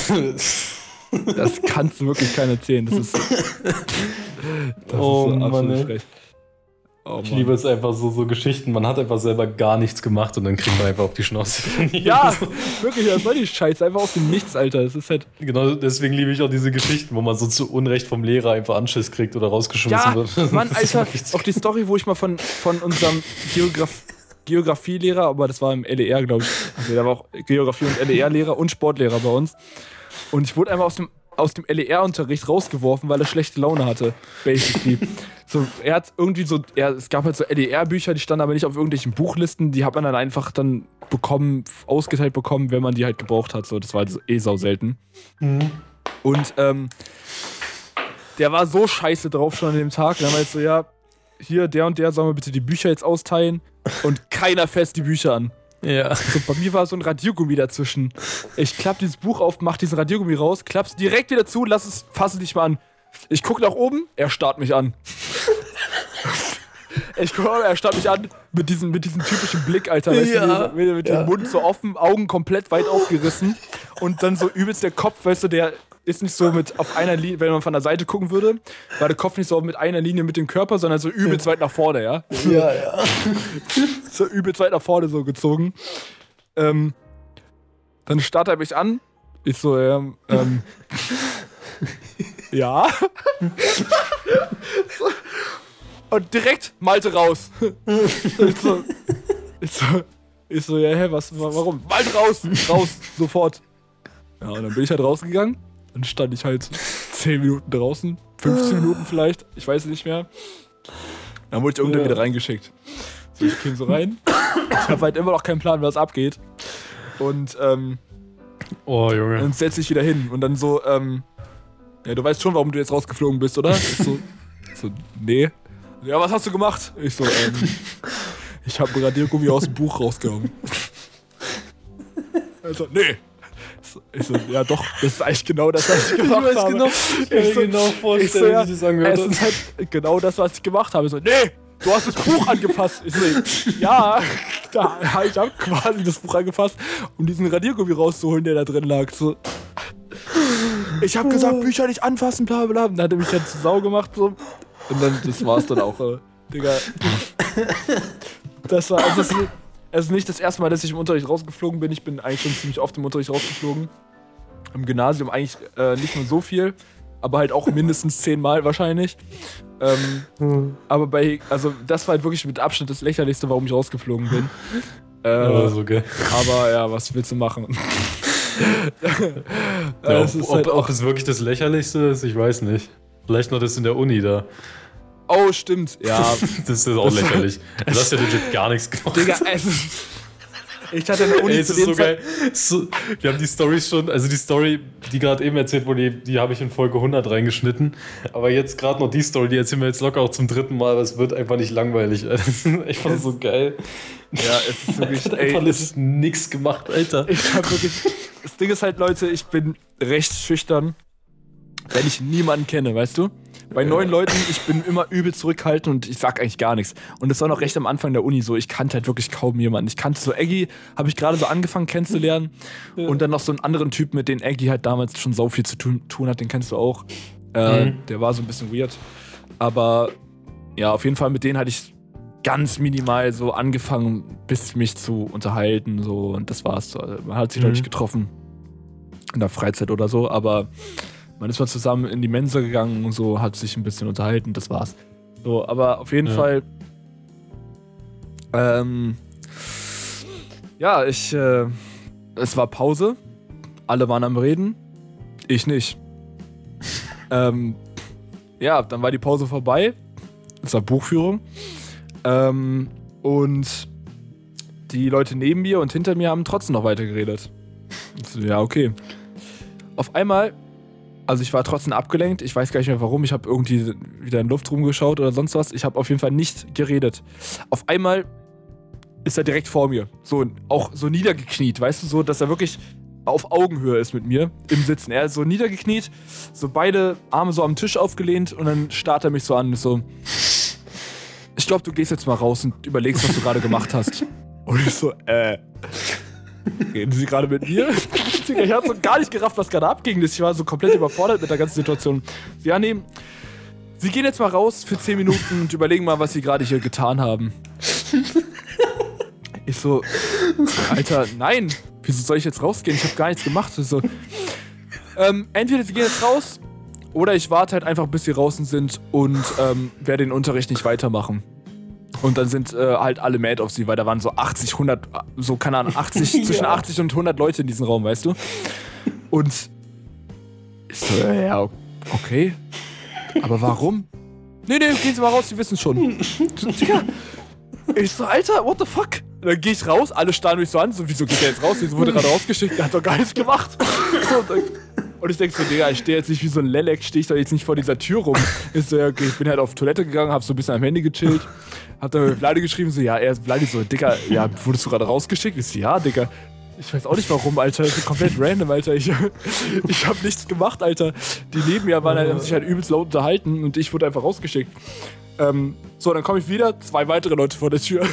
Das kannst du wirklich keiner erzählen. Das ist, das Oh ist so Mann, absolut ey. frech. Oh, Ich Mann. liebe es einfach so, so Geschichten. Man hat einfach selber gar nichts gemacht und dann kriegt man einfach auf die Schnauze. Ja, wirklich, das war die Scheiße. Einfach aus dem Nichts, Alter. Das ist halt. Genau deswegen liebe ich auch diese Geschichten, wo man so zu Unrecht vom Lehrer einfach Anschiss kriegt oder rausgeschmissen Ja, wird. Mann, Das ist Alter. wirklich- Auch die Story, wo ich mal von, von unserem Geograf Geografielehrer, aber das war im L E R, glaube ich. Also, der war auch Geografie- und L E R-Lehrer und Sportlehrer bei uns. Und ich wurde einfach aus dem, aus dem L E R-Unterricht rausgeworfen, weil er schlechte Laune hatte, basically. So, er hat irgendwie so, er, es gab halt so L E R-Bücher, die standen aber nicht auf irgendwelchen Buchlisten, die hat man dann einfach dann bekommen, ausgeteilt bekommen, wenn man die halt gebraucht hat. So, das war halt so eh sau selten. Mhm. Und ähm, der war so scheiße drauf schon an dem Tag. Dann war jetzt so, ja, hier, der und der, sollen wir bitte die Bücher jetzt austeilen? Und keiner fasst die Bücher an. Ja. So, bei mir war so ein Radiergummi dazwischen. Ich klapp dieses Buch auf, mach diesen Radiergummi raus, klapp's direkt wieder zu, lass es, fass es nicht mal an. Ich guck nach oben, er starrt mich an. Ich guck, er starrt mich an mit diesem, mit diesem typischen Blick, Alter. Weißt Ja. du, mit, mit Ja. dem Mund so offen, Augen komplett weit aufgerissen. Und dann so übelst der Kopf, weißt du, der ist nicht so mit auf einer Linie, wenn man von der Seite gucken würde, war der Kopf nicht so mit einer Linie mit dem Körper, sondern so übelst weit nach vorne, ja? Ja, ja. So übelst weit nach vorne so gezogen. Ähm, dann starrt er mich an. Ich so, ähm, ähm ja. Und direkt Malte raus. Ich so, ich so, ich so, ja, hä, was, warum? Malte raus, raus, sofort. Ja, und dann bin ich halt rausgegangen. Dann stand ich halt zehn Minuten draußen, fünfzehn Minuten vielleicht, ich weiß nicht mehr. Dann wurde ich irgendwann Ja. wieder reingeschickt. So, ich ging so rein. Ich habe halt immer noch keinen Plan, was abgeht. Und ähm, Oh, Junge. dann setz ich wieder hin. Und dann so, ähm, ja, du weißt schon, warum du jetzt rausgeflogen bist, oder? Ich so, so, nee. Ja, was hast du gemacht? Ich so, ähm, ich habe ein Radiergummi aus dem Buch rausgehauen. Also, nee. Ich so, ja doch, das ist eigentlich genau das, was ich gemacht Ich weiß habe. genau, ich kann Ich mir so- genau ich vorstellen, so, ja, wie sie das angehört Es hat. ist halt genau das, was ich gemacht habe. Ich so, nee, du hast das Buch angefasst. Ich so, ja, da, ich habe quasi das Buch angefasst, um diesen Radiergummi rauszuholen, der da drin lag. So. Ich habe gesagt, Bücher nicht anfassen, bla bla. Und dann hat er mich halt zu Sau gemacht. So. Und dann, das war's dann auch, äh, Digga. Das war, also es ist, es ist nicht das erste Mal, dass ich im Unterricht rausgeflogen bin. Ich bin eigentlich schon ziemlich oft im Unterricht rausgeflogen. Im Gymnasium eigentlich äh, nicht nur so viel, aber halt auch mindestens zehnmal wahrscheinlich. Ähm, aber bei, also das war halt wirklich mit Abstand das Lächerlichste, warum ich rausgeflogen bin. Äh, Ja, so geil. aber ja, was willst du machen? Ja, Äh, es ob, ist halt ob, auch, ob es wirklich das Lächerlichste ist, ich weiß nicht. Vielleicht noch das in der Uni da. oh, stimmt. Ja, Das ist auch Das- lächerlich. Du hast ja legit gar nichts gemacht. Digga, es ist, ich hatte in der Uni Ey, es zu ist dem so Zeit- geil. So, wir haben die Storys schon, also die Story, die gerade eben erzählt wurde, die, die habe ich in Folge hundert reingeschnitten. Aber jetzt gerade noch die Story, die erzählen wir jetzt locker auch zum dritten Mal, aber es wird einfach nicht langweilig. Das ist einfach so geil. Ja, es ist wirklich, Ich hab ey, einfach es, nichts gemacht, Alter. ich hab wirklich, das Ding ist halt, Leute, ich bin recht schüchtern, wenn ich niemanden kenne, weißt du? Bei neuen Leuten, ich bin immer übel zurückhaltend und ich sag eigentlich gar nichts. Und das war noch recht am Anfang der Uni so, ich kannte halt wirklich kaum jemanden. Ich kannte so Eggy, habe ich gerade so angefangen kennenzulernen. Und dann noch so einen anderen Typ, mit dem Eggy halt damals schon sau viel zu tun, tun hat, den kennst du auch. Äh, Mhm. Der war so ein bisschen weird. Aber ja, auf jeden Fall mit denen hatte ich ganz minimal so angefangen, bis mich zu unterhalten. So, und das war's. Also, man hat sich, glaube ich, Mhm. getroffen in der Freizeit oder so, aber man ist mal zusammen in die Mensa gegangen und so, hat sich ein bisschen unterhalten, das war's. So, aber auf jeden Ja. Fall, ähm, ja, ich, äh, es war Pause, alle waren am Reden, ich nicht. ähm, ja, dann war die Pause vorbei, es war Buchführung, ähm, und die Leute neben mir und hinter mir haben trotzdem noch weiter geredet. Ich so, ja, okay. Auf einmal, also ich war trotzdem abgelenkt, ich weiß gar nicht mehr warum, ich habe irgendwie wieder in die Luft rumgeschaut oder sonst was, ich habe auf jeden Fall nicht geredet. Auf einmal ist er direkt vor mir, so auch so niedergekniet, weißt du, so, dass er wirklich auf Augenhöhe ist mit mir im Sitzen. Er ist so niedergekniet, so beide Arme so am Tisch aufgelehnt und dann starrt er mich so an, so, ich glaube, du gehst jetzt mal raus und überlegst, was du gerade gemacht hast. Und ich so, äh, reden Sie gerade mit mir? Ich hab so gar nicht gerafft, was gerade abging. Ich war so komplett überfordert mit der ganzen Situation. Ja, nee, Sie gehen jetzt mal raus für zehn Minuten und überlegen mal, was Sie gerade hier getan haben. Ich so, Alter, nein, wieso soll ich jetzt rausgehen? Ich habe gar nichts gemacht. Ich so, ähm, entweder Sie gehen jetzt raus oder ich warte halt einfach, bis Sie draußen sind und ähm, werde den Unterricht nicht weitermachen. Und dann sind äh, halt alle mad auf sie, weil da waren so achtzig, hundert, so keine Ahnung, achtzig, Ja. zwischen achtzig und hundert Leute in diesem Raum, weißt du? Und Ich so, ja, okay. Aber warum? Nee, nee, gehen Sie mal raus, Sie wissen schon. Digga. Ich so, Alter, what the fuck? Und dann geh ich raus, alle starren mich so an, so, wieso geht der jetzt raus? Wieso wurde gerade rausgeschickt? Der hat doch gar nichts gemacht. So, und, dann, und ich denk so, Digga, ich stehe jetzt nicht wie so ein Lelek, stehe ich doch jetzt nicht vor dieser Tür rum. Ich so, ja, okay, ich bin halt auf Toilette gegangen, hab so ein bisschen am Handy gechillt, hab dann mit Vladi geschrieben, so, ja, er ist Vladi so, Digga, ja, wurdest du gerade rausgeschickt? Ich so, ja, Digga. Ich weiß auch nicht warum, Alter. Das ist komplett random, Alter. Ich, ich hab nichts gemacht, Alter. Die neben mir waren halt, haben sich halt übelst laut unterhalten und ich wurde einfach rausgeschickt. Ähm, so, dann komme ich wieder, zwei weitere Leute vor der Tür.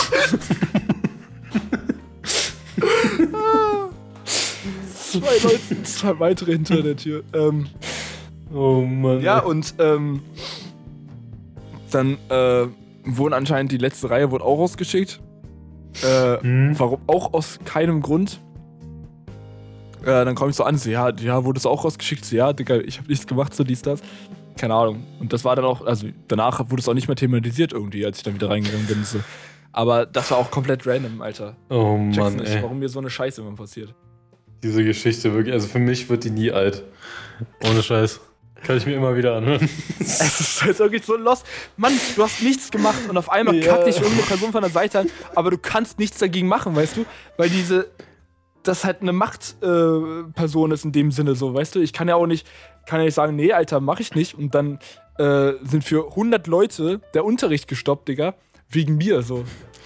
zwei Leute, zwei weitere hinter der Tür. Ähm, oh Mann. ja, und ähm, dann äh, wurden anscheinend die letzte Reihe wurde auch rausgeschickt. Äh, hm. Warum? Auch aus keinem Grund. Äh, dann komme ich so an, so, ja, ja, wurde es auch rausgeschickt? So, ja, Digga, ich habe nichts gemacht, so dies, das. Keine Ahnung. Und das war dann auch, also danach wurde es auch nicht mehr thematisiert irgendwie, als ich dann wieder reingegangen bin. So. Aber das war auch komplett random, Alter. Oh Check's Mann, nicht, ey. warum mir so eine Scheiße immer passiert. Diese Geschichte wirklich, also für mich wird die nie alt. Ohne Scheiß. Kann ich mir immer wieder anhören. Es ist halt wirklich so lost. Mann, du hast nichts gemacht und auf einmal Ja. kackt dich irgendeine Person von der Seite an, aber du kannst nichts dagegen machen, weißt du? Weil diese, das halt eine Machtperson äh, Person ist in dem Sinne so, weißt du? Ich kann ja auch nicht, kann ja nicht sagen, nee, Alter, mach ich nicht. Und dann äh, sind für hundert Leute der Unterricht gestoppt, Digga, wegen mir so.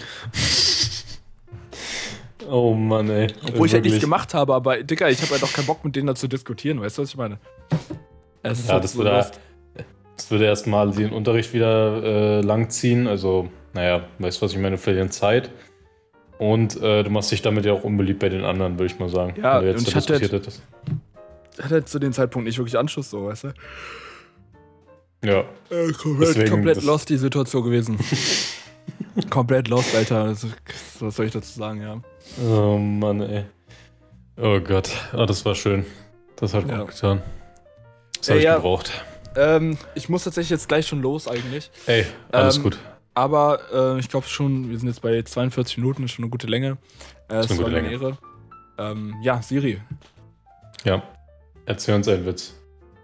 Oh Mann, ey. Obwohl ich halt nichts gemacht habe, aber Digga, ich habe halt auch keinen Bock mit denen da zu diskutieren, weißt du, was ich meine? Es ist Ja, halt das so würde, lost. das würde erstmal den Unterricht wieder äh, langziehen. Also, naja, weißt du, was ich meine, verlieren Zeit. Und äh, du machst dich damit ja auch unbeliebt bei den anderen, würde ich mal sagen. Ja, wenn du jetzt und so ich hatte diskutiert halt- hättest. Hat halt zu dem Zeitpunkt nicht wirklich Anschluss, so, weißt du? Ja. Äh, komplett Deswegen, komplett das- lost die Situation gewesen. Komplett lost, Alter. Also, was soll ich dazu sagen, ja. Oh Mann, ey. Oh Gott. Ah, das war schön. Das hat Ja. gut getan. Das Ey, habe ich ja. gebraucht. Ähm, ich muss tatsächlich jetzt gleich schon los, eigentlich. Ey, alles Ähm, gut. Aber äh, ich glaube schon, wir sind jetzt bei zweiundvierzig Minuten, ist schon eine gute Länge. Äh, Ist es eine war gute eine Ehre. Ähm, ja, Siri. Ja. Erzähl uns einen Witz.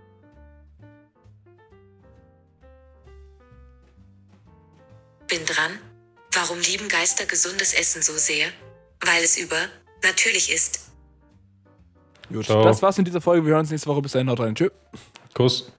Bin dran. Warum lieben Geister gesundes Essen so sehr? Weil es über natürlich ist. Gut, Ciao. das war's in dieser Folge. Wir hören uns nächste Woche. Bis dahin, haut rein. Tschö. Kuss.